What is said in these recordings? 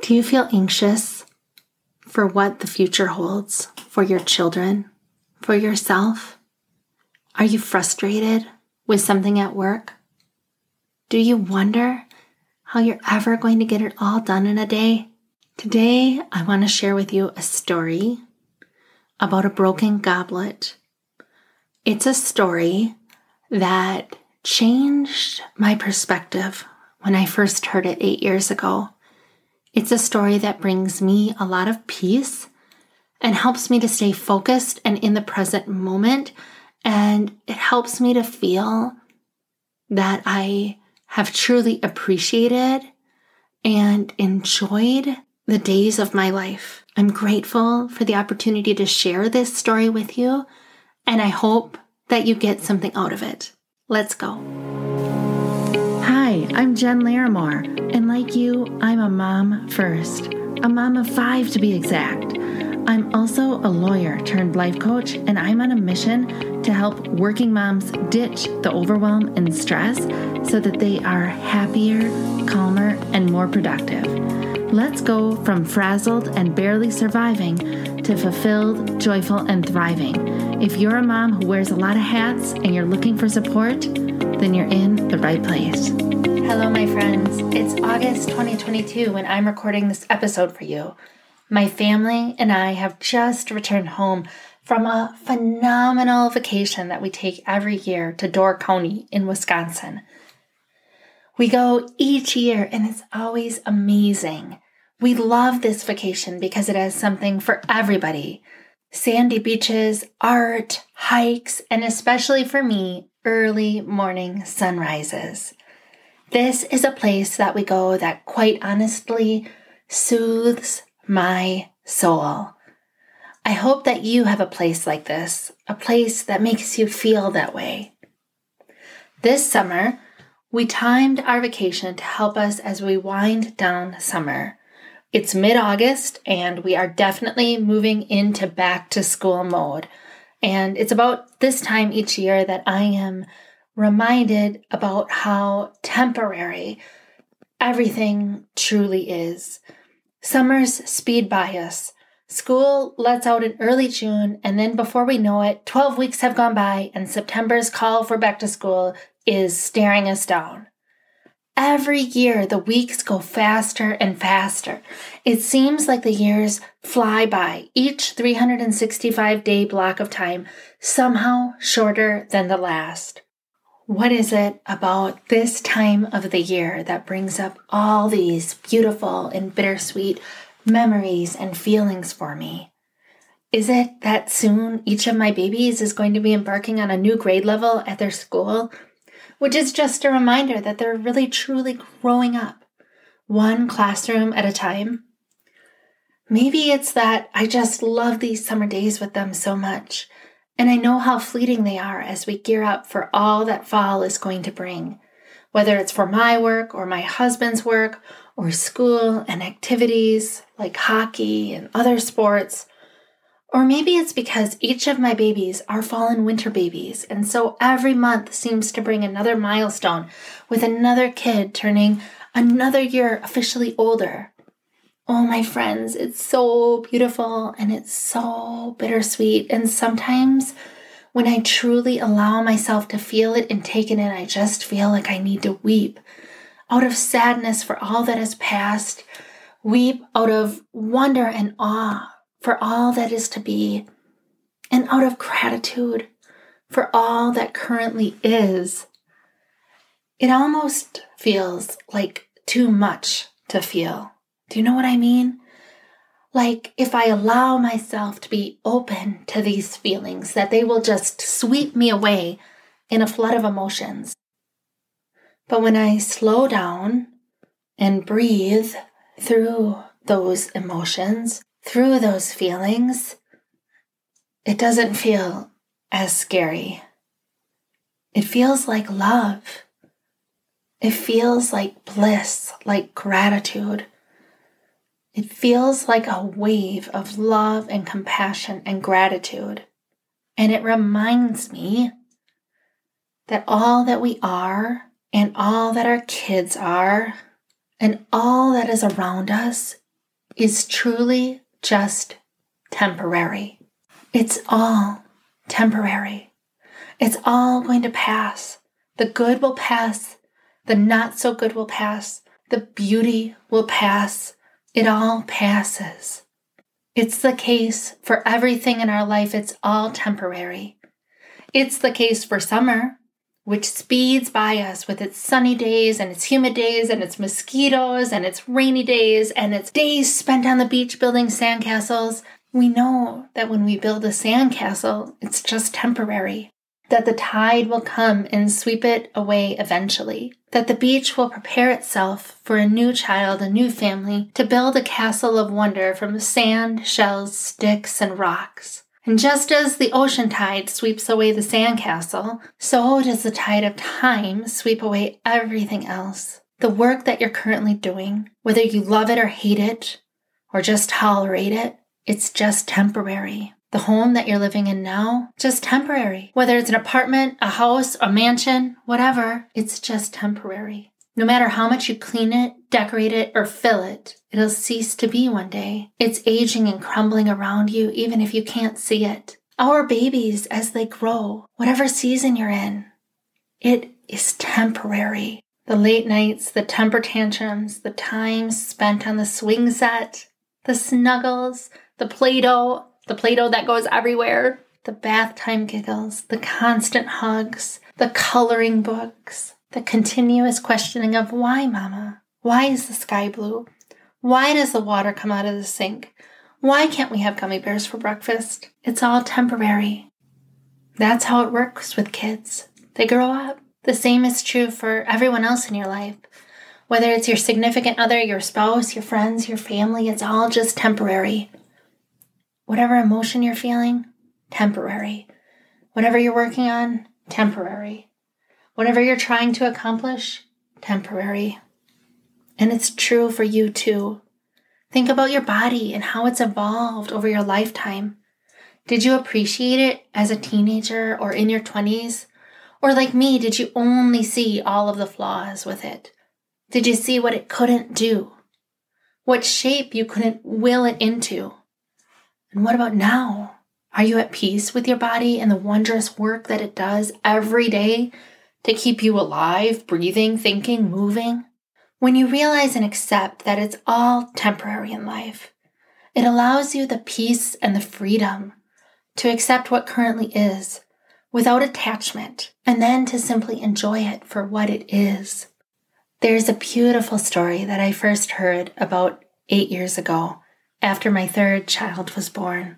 Do you feel anxious for what the future holds for your children, for yourself? Are you frustrated with something at work? Do you wonder how you're ever going to get it all done in a day? Today, I want to share with you a story about a broken goblet. It's a story that changed my perspective when I first heard it 8 years ago. It's a story that brings me a lot of peace and helps me to stay focused and in the present moment. And it helps me to feel that I have truly appreciated and enjoyed the days of my life. I'm grateful for the opportunity to share this story with you, and I hope that you get something out of it. Let's go. Hi, I'm Jen Larimore, and like you, I'm a mom first. A mom of 5 to be exact. I'm also a lawyer turned life coach, and I'm on a mission to help working moms ditch the overwhelm and stress so that they are happier, calmer, and more productive. Let's go from frazzled and barely surviving to fulfilled, joyful, and thriving. If you're a mom who wears a lot of hats and you're looking for support, then you're in the right place. Hello, my friends. It's August 2022 and I'm recording this episode for you. My family and I have just returned home from a phenomenal vacation that we take every year to Door County in Wisconsin. We go each year and it's always amazing. We love this vacation because it has something for everybody. Sandy beaches, art, hikes, and especially for me, early morning sunrises. This is a place that we go that quite honestly soothes my soul. I hope that you have a place like this, a place that makes you feel that way. This summer, we timed our vacation to help us as we wind down summer. It's mid-August and we are definitely moving into back to school mode. And it's about this time each year that I am reminded about how temporary everything truly is. Summers speed by us. School lets out in early June, and then before we know it, 12 weeks have gone by and September's call for back to school is staring us down. Every year, the weeks go faster and faster. It seems like the years fly by, each 365-day block of time, somehow shorter than the last. What is it about this time of the year that brings up all these beautiful and bittersweet memories and feelings for me? Is it that soon each of my babies is going to be embarking on a new grade level at their school? Which is just a reminder that they're really truly growing up, one classroom at a time. Maybe it's that I just love these summer days with them so much, and I know how fleeting they are as we gear up for all that fall is going to bring, whether it's for my work or my husband's work or school and activities like hockey and other sports. Or maybe it's because each of my babies are fall and winter babies, and so every month seems to bring another milestone with another kid turning another year officially older. Oh, my friends, it's so beautiful and it's so bittersweet. And sometimes when I truly allow myself to feel it and take it in, I just feel like I need to weep out of sadness for all that has passed, weep out of wonder and awe for all that is to be, and out of gratitude for all that currently is. It almost feels like too much to feel. Do you know what I mean? Like if I allow myself to be open to these feelings, that they will just sweep me away in a flood of emotions. But when I slow down and breathe through those emotions, through those feelings, it doesn't feel as scary. It feels like love. It feels like bliss, like gratitude. It feels like a wave of love and compassion and gratitude. And it reminds me that all that we are and all that our kids are and all that is around us is truly just temporary. It's all temporary. It's all going to pass. The good will pass. The not so good will pass. The beauty will pass. It all passes. It's the case for everything in our life. It's all temporary. It's the case for summer, which speeds by us with its sunny days and its humid days and its mosquitoes and its rainy days and its days spent on the beach building sandcastles. We know that when we build a sandcastle, it's just temporary, that the tide will come and sweep it away eventually, that the beach will prepare itself for a new child, a new family, to build a castle of wonder from sand, shells, sticks, and rocks. And just as the ocean tide sweeps away the sandcastle, so does the tide of time sweep away everything else. The work that you're currently doing, whether you love it or hate it, or just tolerate it, it's just temporary. The home that you're living in now, just temporary. Whether it's an apartment, a house, a mansion, whatever, it's just temporary. No matter how much you clean it, decorate it, or fill it, it'll cease to be one day. It's aging and crumbling around you, even if you can't see it. Our babies, as they grow, whatever season you're in, it is temporary. The late nights, the temper tantrums, the time spent on the swing set, the snuggles, the Play-Doh that goes everywhere, the bath time giggles, the constant hugs, the coloring books, the continuous questioning of why, Mama? Why is the sky blue? Why does the water come out of the sink? Why can't we have gummy bears for breakfast? It's all temporary. That's how it works with kids. They grow up. The same is true for everyone else in your life. Whether it's your significant other, your spouse, your friends, your family, it's all just temporary. Whatever emotion you're feeling, temporary. Whatever you're working on, temporary. Whatever you're trying to accomplish, temporary. And it's true for you too. Think about your body and how it's evolved over your lifetime. Did you appreciate it as a teenager or in your 20s? Or like me, did you only see all of the flaws with it? Did you see what it couldn't do? What shape you couldn't will it into? And what about now? Are you at peace with your body and the wondrous work that it does every day to keep you alive, breathing, thinking, moving? When you realize and accept that it's all temporary in life, it allows you the peace and the freedom to accept what currently is without attachment, and then to simply enjoy it for what it is. There's a beautiful story that I first heard about 8 years ago after my third child was born.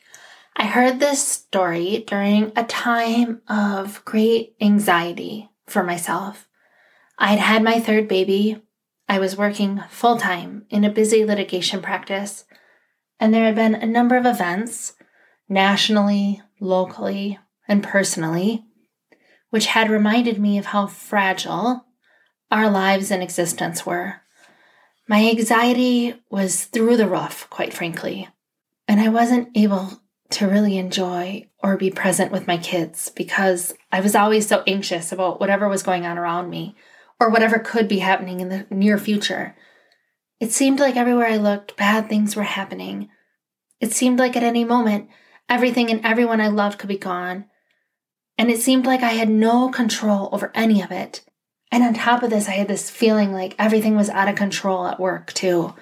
I heard this story during a time of great anxiety for myself. I'd had my third baby. I was working full-time in a busy litigation practice, and there had been a number of events, nationally, locally, and personally, which had reminded me of how fragile our lives and existence were. My anxiety was through the roof, quite frankly, and I wasn't able to really enjoy or be present with my kids because I was always so anxious about whatever was going on around me or whatever could be happening in the near future. It seemed like everywhere I looked, bad things were happening. It seemed like at any moment, everything and everyone I loved could be gone. And it seemed like I had no control over any of it. And on top of this, I had this feeling like everything was out of control at work too.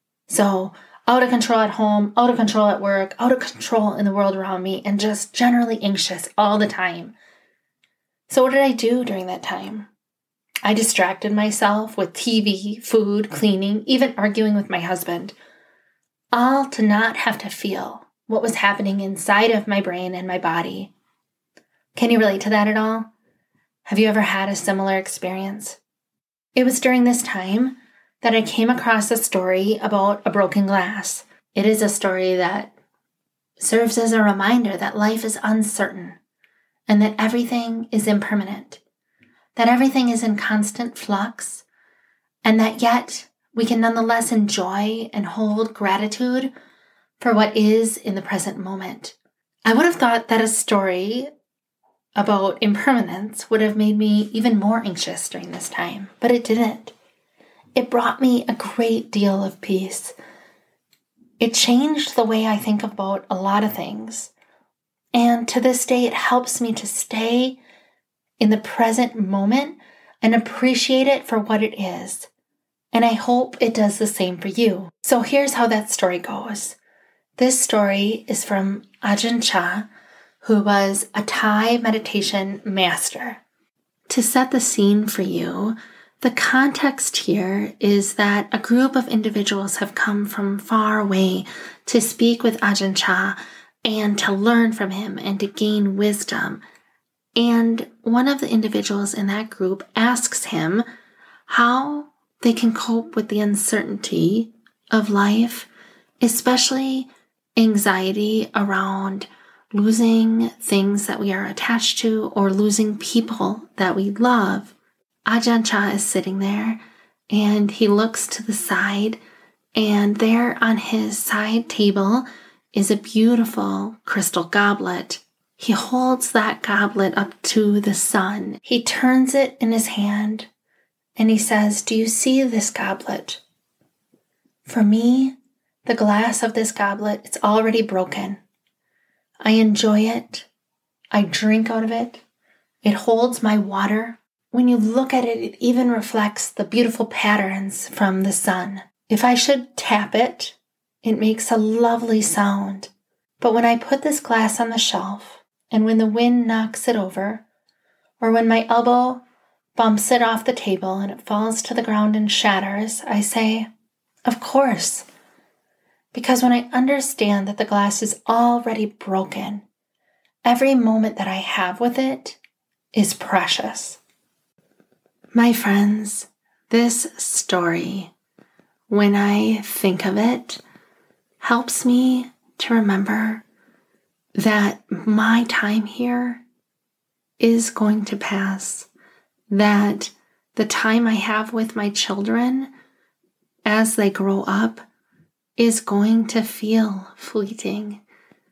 So out of control at home, out of control at work, out of control in the world around me, and just generally anxious all the time. So what did I do during that time? I distracted myself with TV, food, cleaning, even arguing with my husband, all to not have to feel what was happening inside of my brain and my body. Can you relate to that at all? Have you ever had a similar experience? It was during this time that I came across a story about a broken glass. It is a story that serves as a reminder that life is uncertain and that everything is impermanent, that everything is in constant flux, and that yet we can nonetheless enjoy and hold gratitude for what is in the present moment. I would have thought that a story about impermanence would have made me even more anxious during this time, but it didn't. It brought me a great deal of peace It changed the way I think about a lot of things. And to this day, it helps me to stay in the present moment and appreciate it for what it is. And I hope it does the same for you. So here's how that story goes. This story is from Ajahn Chah, who was a Thai meditation master. To set the scene for you, the context here is that a group of individuals have come from far away to speak with Ajahn Chah and to learn from him and to gain wisdom. And one of the individuals in that group asks him how they can cope with the uncertainty of life, especially anxiety around losing things that we are attached to or losing people that we love. Ajahn Chah is sitting there and he looks to the side, and there on his side table is a beautiful crystal goblet. He holds that goblet up to the sun. He turns it in his hand and he says, "Do you see this goblet? For me, the glass of this goblet, it's already broken. I enjoy it. I drink out of it. It holds my water. When you look at it, it even reflects the beautiful patterns from the sun. If I should tap it, it makes a lovely sound. But when I put this glass on the shelf, and when the wind knocks it over, or when my elbow bumps it off the table and it falls to the ground and shatters, I say, of course. Because when I understand that the glass is already broken, every moment that I have with it is precious." My friends, this story, when I think of it, helps me to remember that my time here is going to pass, that the time I have with my children as they grow up is going to feel fleeting,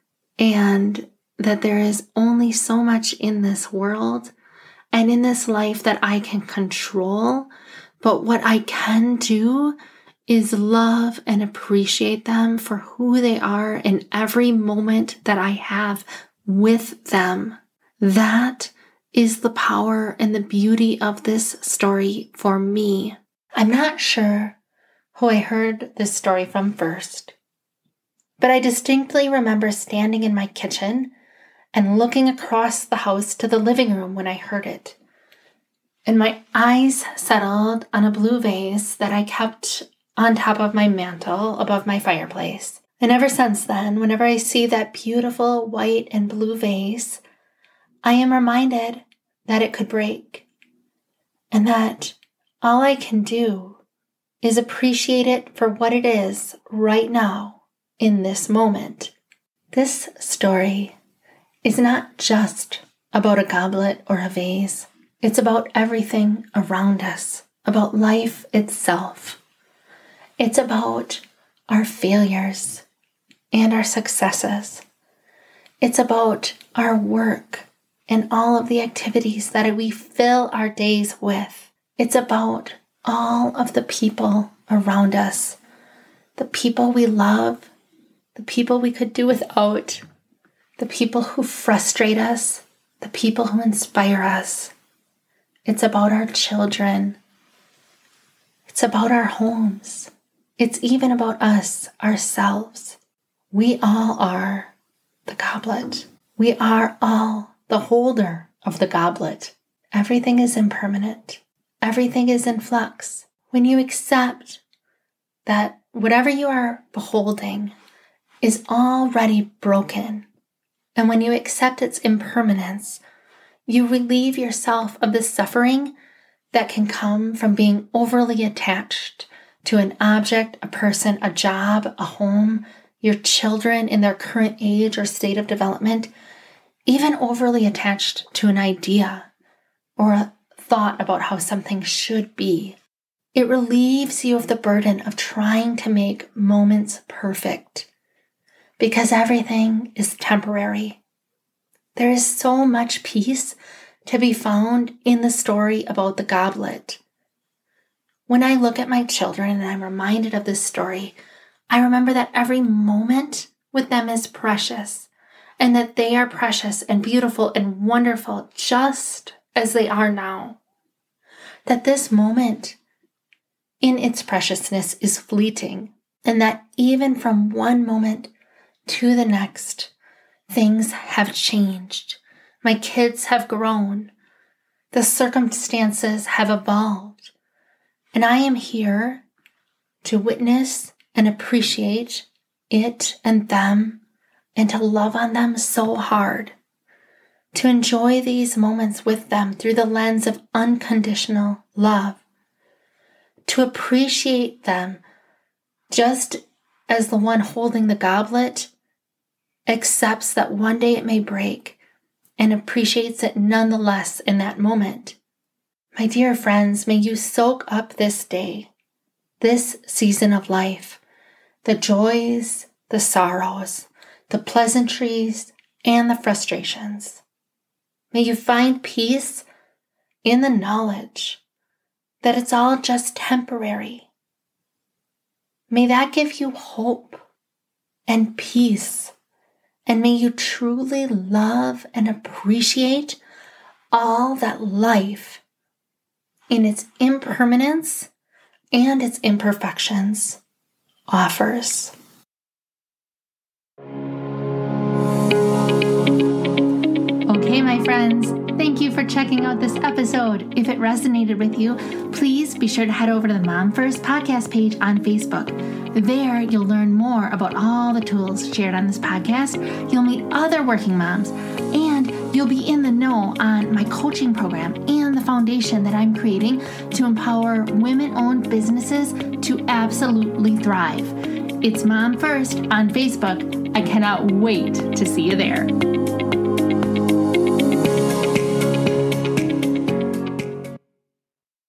and that there is only so much in this world and in this life that I can control, but what I can do is love and appreciate them for who they are in every moment that I have with them. That is the power and the beauty of this story for me. I'm not sure who I heard this story from first, but I distinctly remember standing in my kitchen and looking across the house to the living room when I heard it. And my eyes settled on a blue vase that I kept on top of my mantle above my fireplace. And ever since then, whenever I see that beautiful white and blue vase, I am reminded that it could break, and that all I can do is appreciate it for what it is right now in this moment. This story is not just about a goblet or a vase. It's about everything around us, about life itself. It's about our failures and our successes. It's about our work and all of the activities that we fill our days with. It's about all of the people around us, the people we love, the people we could do without, the people who frustrate us, the people who inspire us. It's about our children. It's about our homes. It's even about us, ourselves. We all are the goblet. We are all the holder of the goblet. Everything is impermanent. Everything is in flux. When you accept that whatever you are beholding is already broken, and when you accept its impermanence, you relieve yourself of the suffering that can come from being overly attached to an object, a person, a job, a home, your children in their current age or state of development, even overly attached to an idea or a thought about how something should be. It relieves you of the burden of trying to make moments perfect, because everything is temporary. There is so much peace to be found in the story about the goblet. When I look at my children and I'm reminded of this story, I remember that every moment with them is precious, and that they are precious and beautiful and wonderful just as they are now. That this moment in its preciousness is fleeting, and that even from one moment to the next, things have changed. My kids have grown. The circumstances have evolved. And I am here to witness and appreciate it and them, and to love on them so hard, to enjoy these moments with them through the lens of unconditional love, to appreciate them just as the one holding the goblet accepts that one day it may break and appreciates it nonetheless in that moment. My dear friends, may you soak up this day, this season of life, the joys, the sorrows, the pleasantries, and the frustrations. May you find peace in the knowledge that it's all just temporary. May that give you hope and peace, and may you truly love and appreciate all that life, in its impermanence and its imperfections, offers. Okay, my friends, thank you for checking out this episode. If it resonated with you, please be sure to head over to the Mom First podcast page on Facebook. There, you'll learn more about all the tools shared on this podcast. You'll meet other working moms, and you'll be in the know on my coaching program and the foundation that I'm creating to empower women-owned businesses to absolutely thrive. It's Mom First on Facebook. I cannot wait to see you there.